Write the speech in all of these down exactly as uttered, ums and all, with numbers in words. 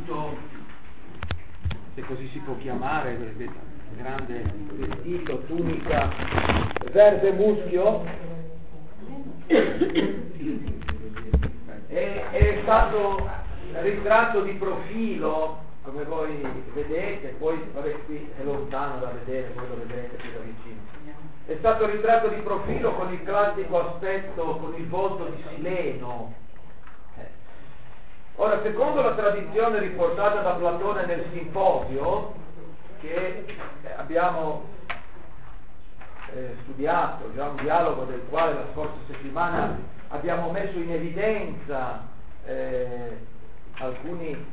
avuto, se così si può chiamare, il grande vestito, tunica verde muschio, e è stato ritratto di profilo, come voi vedete, poi vabbè, qui è lontano da vedere, voi lo vedrete più da vicino. È stato ritratto di profilo con il classico aspetto, con il volto di Sileno. Ora, secondo la tradizione riportata da Platone nel Simposio, che abbiamo eh, studiato, già un dialogo del quale la scorsa settimana abbiamo messo in evidenza eh, alcuni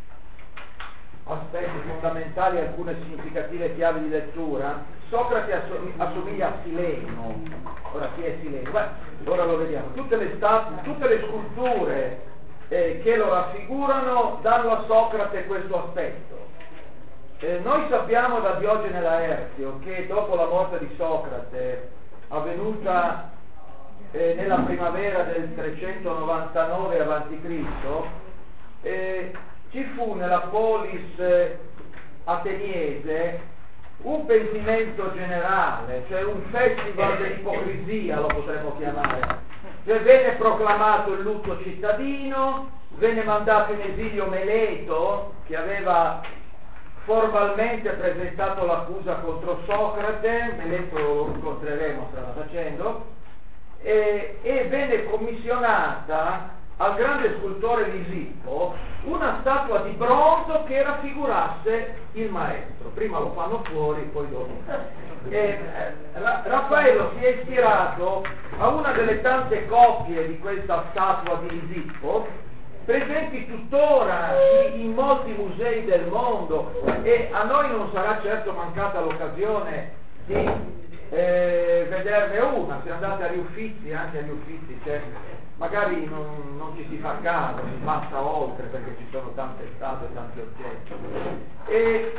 aspetti fondamentali, alcune significative chiavi di lettura. Socrate assom- assomiglia a Sileno. Ora, chi è Sileno? Beh, ora lo vediamo. Tutte le statue, tutte le sculture eh, che lo raffigurano danno a Socrate questo aspetto. Eh, noi sappiamo da Diogene Laertio che dopo la morte di Socrate, avvenuta eh, nella primavera del trecentonovantanove avanti Cristo, eh, ci fu nella polis eh, ateniese un pentimento generale, cioè un festival dell'ipocrisia, lo potremmo chiamare. Cioè, venne proclamato il lutto cittadino, venne mandato in esilio Meleto, che aveva formalmente presentato l'accusa contro Socrate, Meleto lo incontreremo strada facendo, e, e venne commissionata al grande scultore Lisippo una statua di bronzo che raffigurasse il maestro. Prima lo fanno fuori, poi dopo. E, eh, Ra- Raffaello si è ispirato a una delle tante copie di questa statua di Lisippo, presenti tuttora in molti musei del mondo, e a noi non sarà certo mancata l'occasione di eh, vederne una. Se andate agli Uffizi, anche agli Uffizi c'è, magari non, non ci si fa caso, si passa oltre perché ci sono tante statue e tanti oggetti. E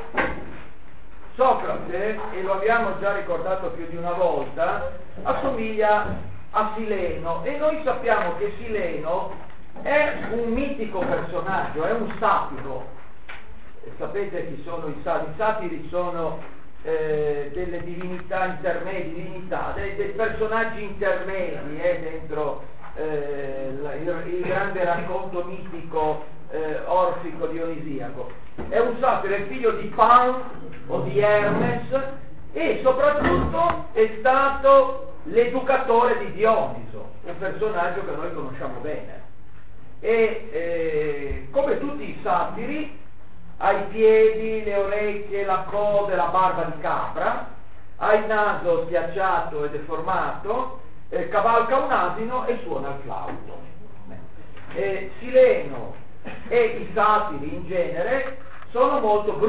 Socrate, e lo abbiamo già ricordato più di una volta, assomiglia a Sileno, e noi sappiamo che Sileno è un mitico personaggio, è un satiro. E sapete chi sono i satiri? I satiri sono eh, delle divinità intermedie, divinità, dei, dei personaggi intermedi eh, dentro eh, la, il, il grande racconto mitico eh, orfico dionisiaco. È un satiro, è figlio di Pan o di Hermes, e soprattutto è stato l'educatore di Dioniso, un personaggio che noi conosciamo bene. E eh, come tutti i satiri ha i piedi, le orecchie, la coda e la barba di capra, ha il naso schiacciato e deformato, eh, cavalca un asino e suona il flauto. Eh, Sileno e i satiri in genere sono molto